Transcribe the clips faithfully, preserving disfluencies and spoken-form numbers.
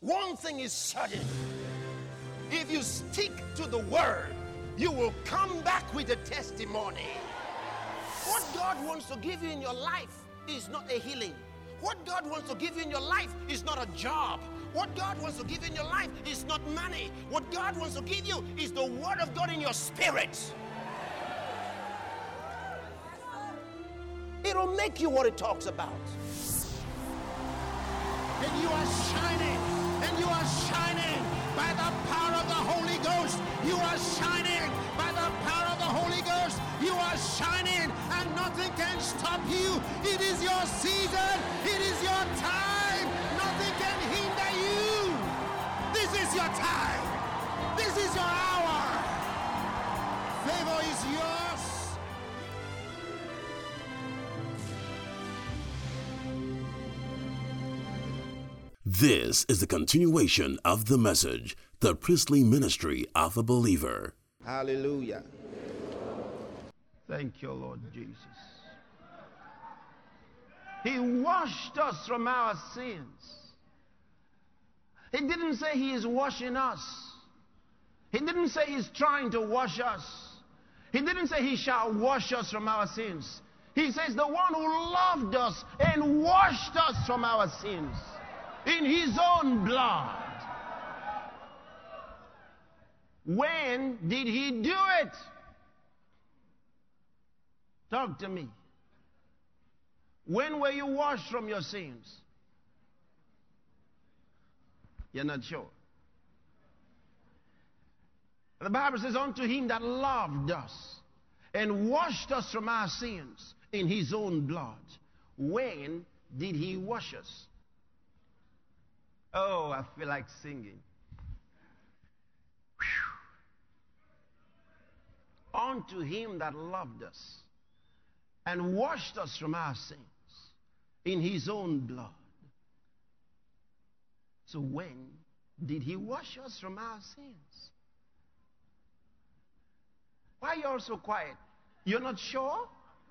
One thing is certain. If you stick to the word, you will come back with a testimony. What God wants to give you in your life is not a healing. What God wants to give you in your life is not a job. What God wants to give you in your life is not money. What God wants to give you is the word of God in your spirit. It'll make you what it talks about. And you are shining, and you are shining by the power of the Holy Ghost. You are shining by the power of the Holy Ghost. You are shining, and nothing can stop you. It is your season. It is your time. Nothing can hinder you. This is your time. This is your hour. Favor is yours. This is the continuation of the message, the priestly ministry of a believer. Hallelujah. Thank you, Lord Jesus. He washed us from our sins. He didn't say he is washing us. He didn't say he's trying to wash us. He didn't say he shall wash us from our sins. He says the one who loved us and washed us from our sins in his own blood. When did he do it? Talk to me. When were you washed from your sins? You're not sure. The Bible says, unto him that loved us and washed us from our sins in his own blood. When did he wash us? Oh, I feel like singing. Whew. Unto him that loved us and washed us from our sins in his own blood. So when did he wash us from our sins? Why are you all so quiet? You're not sure?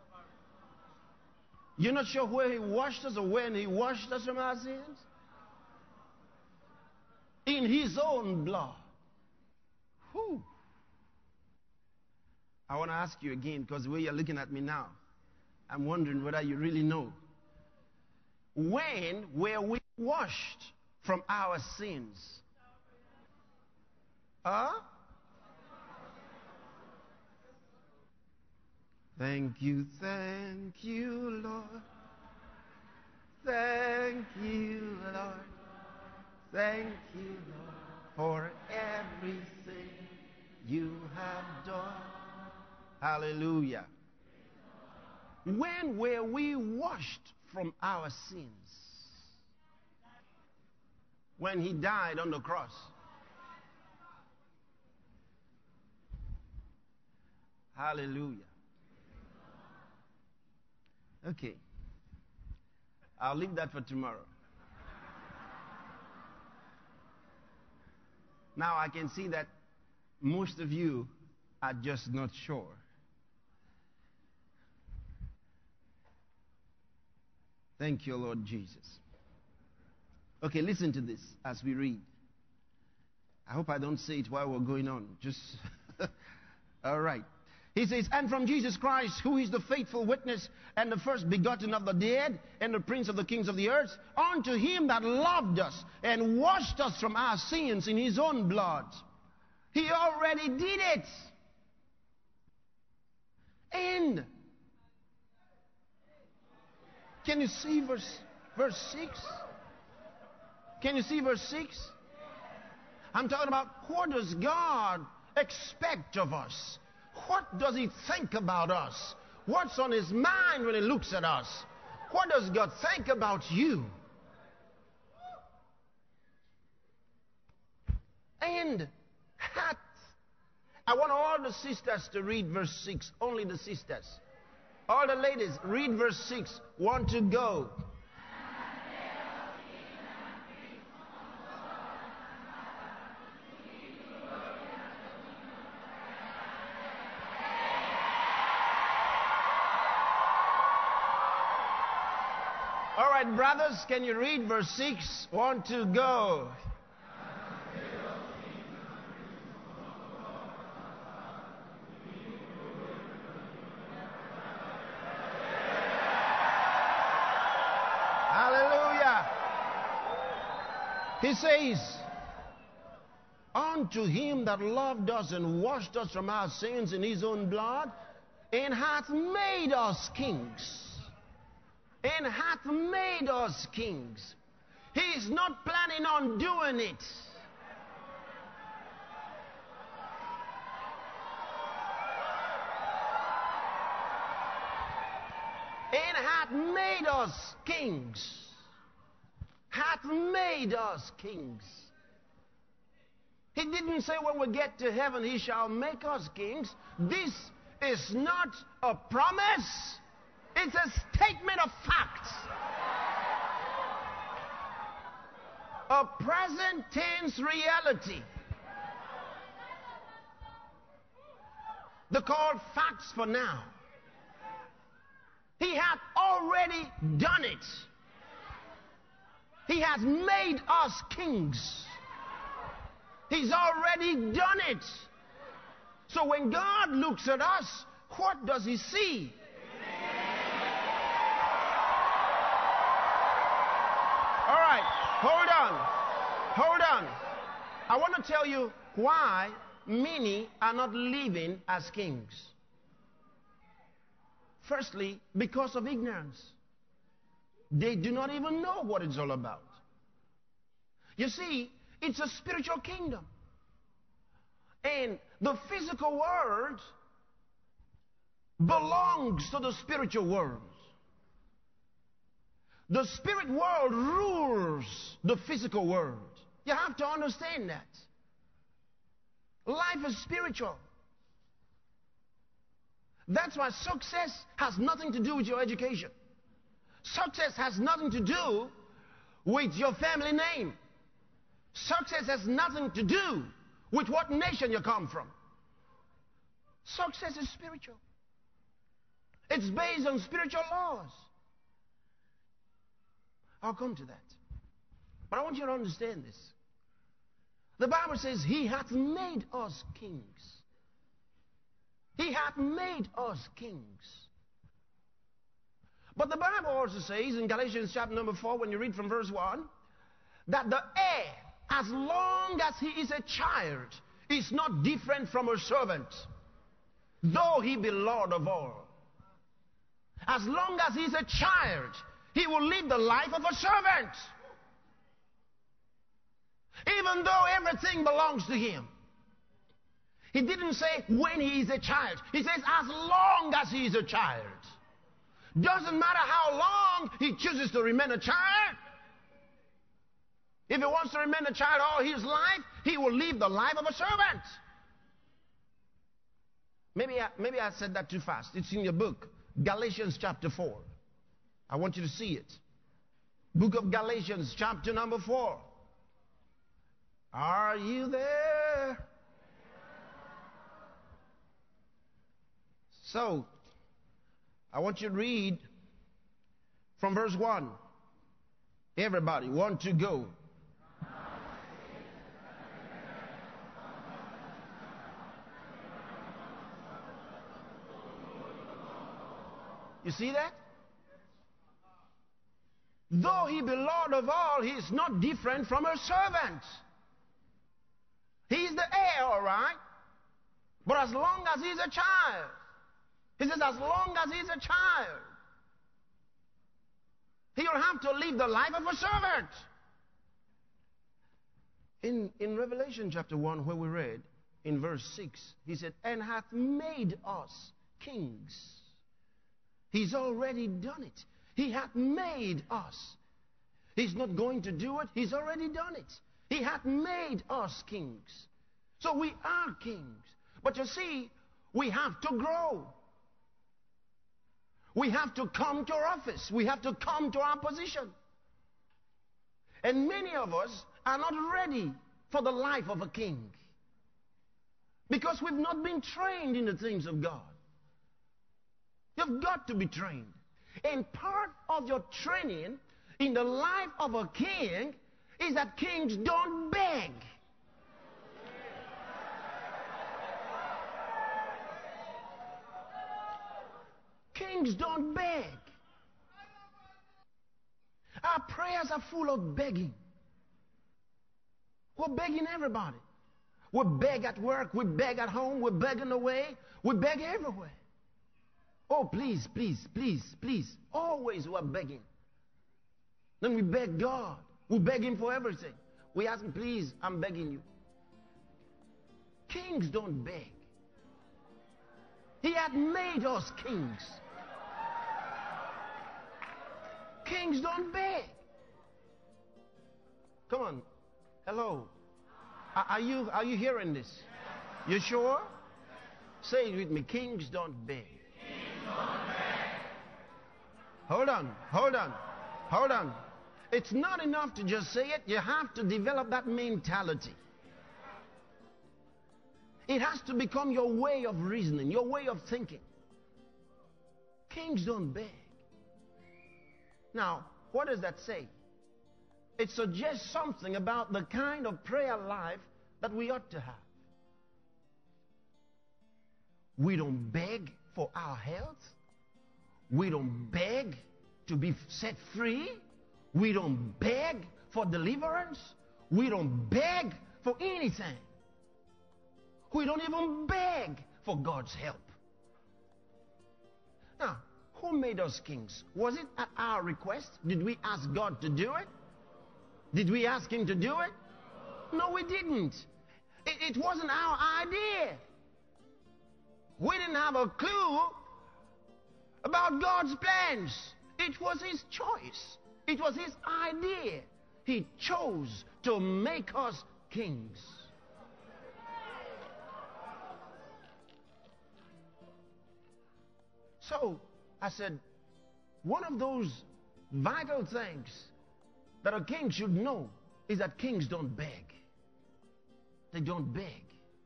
You're not sure where he washed us or when he washed us from our sins? In his own blood. Whew. I want to ask you again, because the way you're looking at me now, I'm wondering whether you really know. When were we washed from our sins? Huh? Thank you, thank you, Lord. Thank you, Lord. Thank you, Lord, for everything you have done. Hallelujah. When were we washed from our sins? When he died on the cross. Hallelujah. Okay. I'll leave that for tomorrow. Now I can see that most of you are just not sure. Thank you, Lord Jesus. Okay, listen to this as we read. I hope I don't say it while we're going on. Just, all right. He says, and from Jesus Christ, who is the faithful witness and the first begotten of the dead and the prince of the kings of the earth, unto him that loved us and washed us from our sins in his own blood. He already did it. And can you see verse, verse six? Can you see verse six? I'm talking about what does God expect of us? What does he think about us? What's on his mind when he looks at us? What does God think about you? And hat. I want all the sisters to read verse six. Only the sisters. All the ladies, read verse six. Want to go. All right, brothers, can you read verse six? Want to go. He says, unto him that loved us and washed us from our sins in his own blood, and hath made us kings. And hath made us kings. He's not planning on doing it. And hath made us kings. Hath made us kings. He didn't say when we get to heaven he shall make us kings. This is not a promise. It's a statement of facts. A present tense reality. They're called facts for now. He hath already done it. He has made us kings. He's already done it. So when God looks at us, what does he see? All right, hold on. Hold on. I want to tell you why many are not living as kings. Firstly, because of ignorance. They do not even know what it's all about. You see, it's a spiritual kingdom. And the physical world belongs to the spiritual world. The spirit world rules the physical world. You have to understand that. Life is spiritual. That's why success has nothing to do with your education. Success has nothing to do with your family name. Success has nothing to do with what nation you come from. Success is spiritual. It's based on spiritual laws. I'll come to that. But I want you to understand this. The Bible says, he hath made us kings. He hath made us kings. But the Bible also says in Galatians chapter number four, when you read from verse one, that the heir, as long as he is a child, is not different from a servant, though he be Lord of all. As long as he's a child, he will live the life of a servant. Even though everything belongs to him. He didn't say when he is a child. He says as long as he is a child. Doesn't matter how long he chooses to remain a child. If he wants to remain a child all his life, he will live the life of a servant. Maybe I, maybe I said that too fast. It's in your book, Galatians chapter four. I want you to see it. Book of Galatians chapter number four. Are you there? So, I want you to read from verse one. Everybody, one to go. You see that? Though he be Lord of all, he is not different from a servant. He's the heir, all right? But as long as he's a child, he says as long as he's a child, he'll have to live the life of a servant. In, in Revelation chapter one, where we read, in verse six, he said, and hath made us kings. He's already done it. He hath made us. He's not going to do it. He's already done it. He hath made us kings. So we are kings. But you see, we have to grow. We have to come to our office. We have to come to our position. And many of us are not ready for the life of a king. Because we've not been trained in the things of God. You've got to be trained. And part of your training in the life of a king is that kings don't beg. Kings don't beg. Our prayers are full of begging. We're begging everybody. We beg at work, we beg at home, we beg on the way, we beg everywhere. Oh, please, please, please, please. Always we're begging. Then we beg God. We beg Him for everything. We ask Him, please, I'm begging you. Kings don't beg. He had made us kings. Kings don't beg. Come on. Hello. Are you, are you hearing this? You sure? Say it with me. Kings don't beg. Kings don't beg. Hold on. Hold on. Hold on. It's not enough to just say it. You have to develop that mentality. It has to become your way of reasoning, your way of thinking. Kings don't beg. Now, what does that say? It suggests something about the kind of prayer life that we ought to have. We don't beg for our health. We don't beg to be set free. We don't beg for deliverance. We don't beg for anything. We don't even beg for God's help. Now, who made us kings? Was it at our request? Did we ask God to do it? Did we ask Him to do it? No, we didn't. It, it wasn't our idea. We didn't have a clue about God's plans. It was His choice. It was His idea. He chose to make us kings. So, I said, one of those vital things that a king should know is that kings don't beg. They don't beg.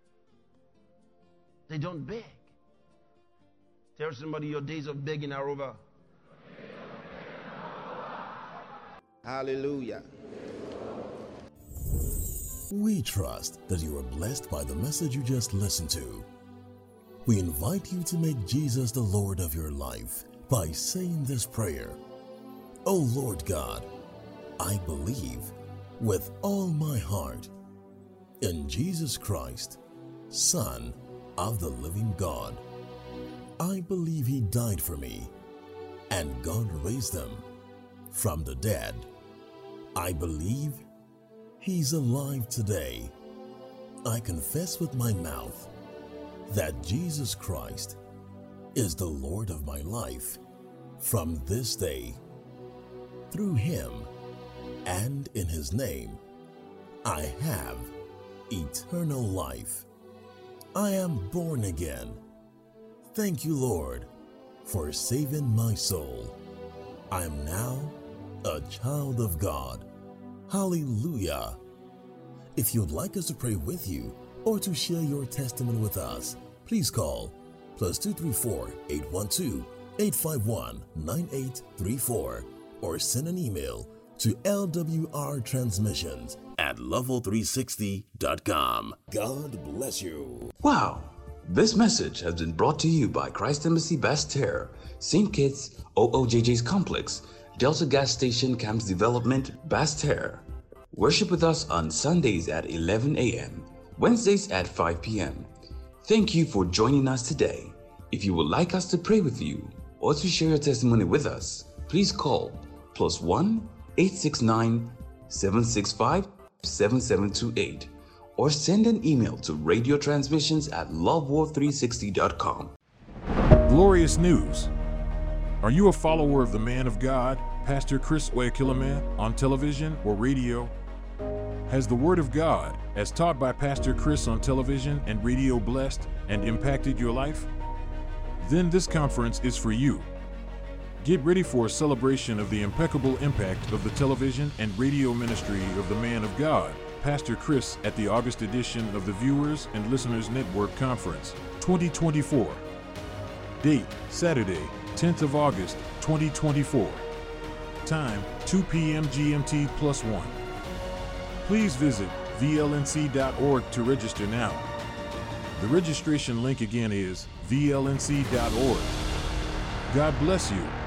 They don't beg. Tell somebody your days of begging are over. Hallelujah. We trust that you are blessed by the message you just listened to. We invite you to make Jesus the Lord of your life by saying this prayer. Oh Lord God, I believe with all my heart in Jesus Christ, Son of the living God. I believe He died for me and God raised Him from the dead. I believe He's alive today. I confess with my mouth that Jesus Christ is the Lord of my life from this day. Through Him and in His name, I have eternal life. I am born again. Thank you, Lord, for saving my soul. I am now a child of God. Hallelujah. If you'd like us to pray with you or to share your testimony with us, please call plus two three four, eight one two, eight five one, nine eight three four or send an email to L W R transmissions at level three sixty dot com. God bless you. Wow. This message has been brought to you by Christ Embassy Basseterre, Saint Kitts O O J J's Complex, Delta Gas Station Camps Development, Basseterre. Worship with us on Sundays at eleven a m, Wednesdays at five p m Thank you for joining us today. If you would like us to pray with you or to share your testimony with us, please call plus one eight six nine, seven six five, seven seven two eight or send an email to radio transmissions at love war three sixty dot com. Glorious news. Are you a follower of the man of God, Pastor Chris Oyakhilome, on television or radio? Has the Word of God, as taught by Pastor Chris on television and radio, blessed and impacted your life? Then this conference is for you. Get ready for a celebration of the impeccable impact of the television and radio ministry of the man of God, Pastor Chris, at the August edition of the Viewers and Listeners Network Conference twenty twenty-four. Date, Saturday, tenth of August, twenty twenty-four. Time, two p m G M T plus one. Please visit V L N C dot org to register now. The registration link again is V L N C dot org. God bless you.